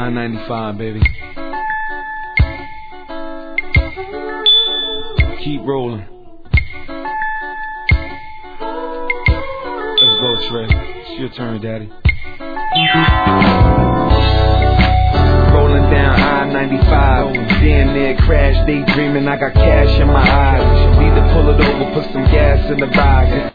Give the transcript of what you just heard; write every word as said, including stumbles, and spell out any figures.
I ninety-five, baby. Keep rolling. Let's go, Trey. It's your turn, Daddy. Rolling down I ninety-five, damn near crash, daydreaming, I got cash in my eyes. Need to pull it over, put some gas in the ride.